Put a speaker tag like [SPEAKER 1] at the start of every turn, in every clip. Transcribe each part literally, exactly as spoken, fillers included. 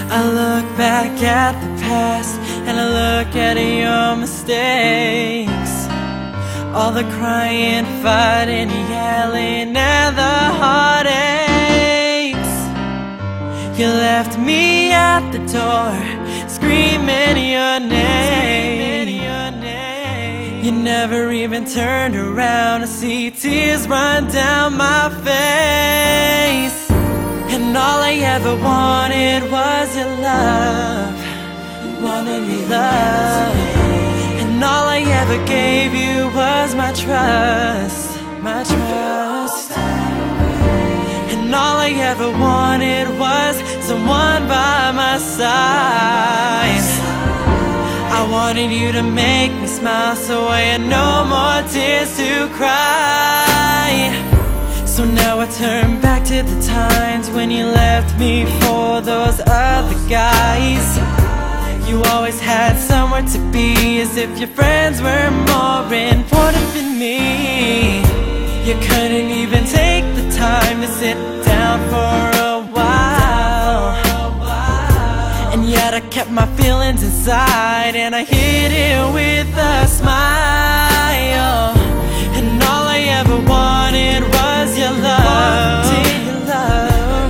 [SPEAKER 1] I look back at the past and I look at your mistakes, all the crying, fighting, yelling, and the heartaches. You left me at the door, screaming your name. You never even turned around to see tears run down my face. And all I ever wanted was your love, wanted your love. And all I ever gave you was my trust, my trust. And all I ever wanted was someone by my side. I wanted you to make me smile, so I had no more tears to cry. So now I turn back to the times when you left me for those other guys. You always had somewhere to be, as if your friends were more important than me. You couldn't even take the time to sit down for a while, and yet I kept my feelings inside, and I hid it with a smile. And all I ever wanted was your love, your love.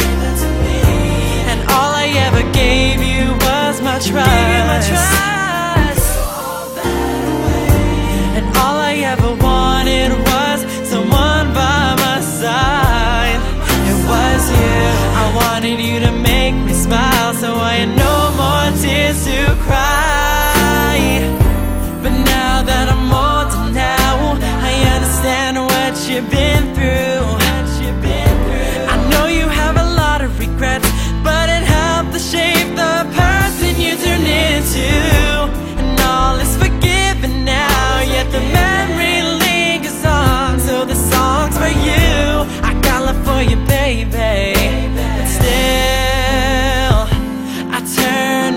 [SPEAKER 1] And all I ever gave you was my trust. And all I ever wanted was someone by my side. It was you. I wanted you to make me smile, so I had no more tears to cry. But now that I'm older now, I understand what you've been through. I know you have a lot of regrets, but it helped to shape the person you turned into. And all is forgiven now, yet the memory lingers on. So the song's for you. I got love for you, baby, but still I turn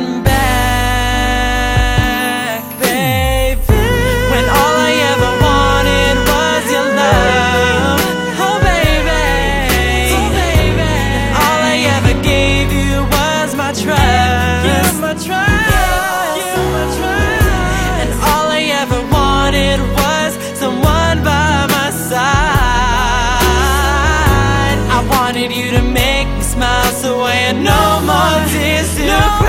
[SPEAKER 1] back, baby, when all I ever wanted was your love. Oh baby, oh baby, and all I ever gave you was my trust. You my trust, you my trust. And all I ever wanted was someone by my side. I wanted you to make me smile, so I had no more tears to cry.